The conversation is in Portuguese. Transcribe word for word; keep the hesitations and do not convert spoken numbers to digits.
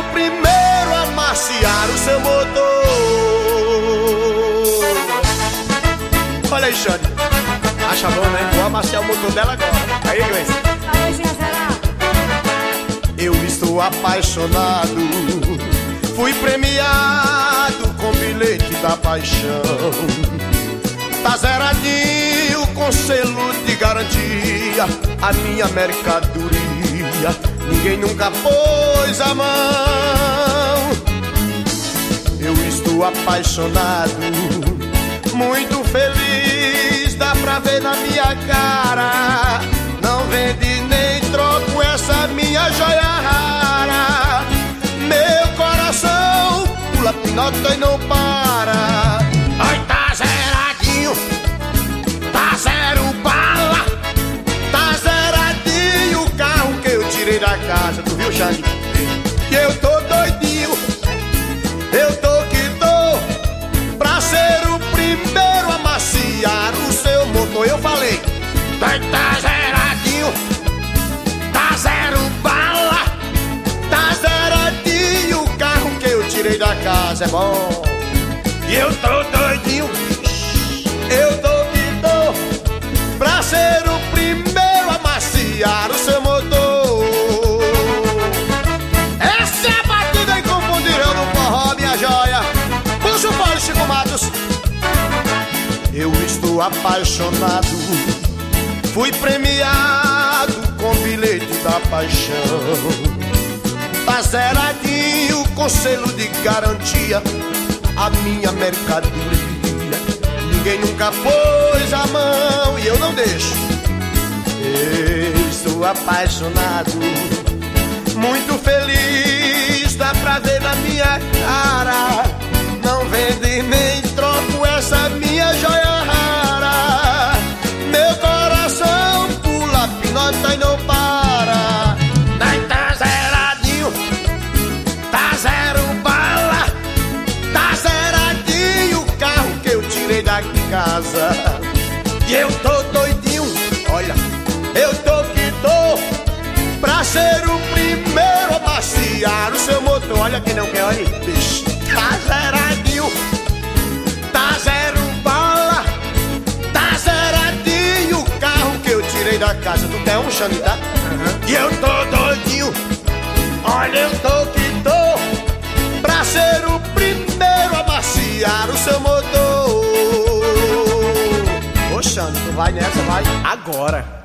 o primeiro a maciar o seu motor. Olha aí, Xande. Acha bom, né? Vou amaciar o motor dela agora. Aí, Gleice. Eu estou apaixonado, fui premiado com bilhete da paixão. Tá zeradinho com selo de garantia a minha mercadoria, ninguém nunca pôs a mão. Eu estou apaixonado, muito feliz, dá pra ver na minha cara. Não vende nem troco essa minha joia rara. Meu coração pula, pinota e não para. Ai, tá zeradinho, tá zero bala, tá zeradinho o carro que eu tirei da casa. Tu viu, Xande? Que eu tô doidinho, eu tô que tô, pra ser o primeiro a maciar o seu motor. Eu falei, tá, tá zeradinho, tá zero bala, tá zeradinho o carro que eu tirei da casa. É bom. E eu tô doidinho, eu tô que tô, pra ser o primeiro a maciar o seu motor. Essa é a batida inconfundível no forró, minha joia. Puxa o pole, Chico Matos. Eu estou apaixonado, fui premiado com bilhete da paixão. Tá zeradinho com selo de garantia a minha mercadoria, ninguém nunca pôs a mão e eu não deixo. Eu estou apaixonado, muito feliz, dá pra ver na minha cara. Não vende nem troco essa minha joia rara. Meu coração pula, pinota e não para. Tá zeradinho, tá zero bala, tá zeradinho o carro que eu tirei da casa. E eu tô doidinho, olha, eu tô que tô, pra ser o primeiro a maciar o seu motor. Olha quem não quer, olha, bicho. Tá zeradinho, tá zero bala, tá zeradinho o carro que eu tirei da casa. Tu quer um, Xande, tá? Uhum. E eu tô doidinho, olha, eu tô que tô, pra ser o primeiro a maciar o seu motor. Ô, Xande, tu vai nessa, vai agora.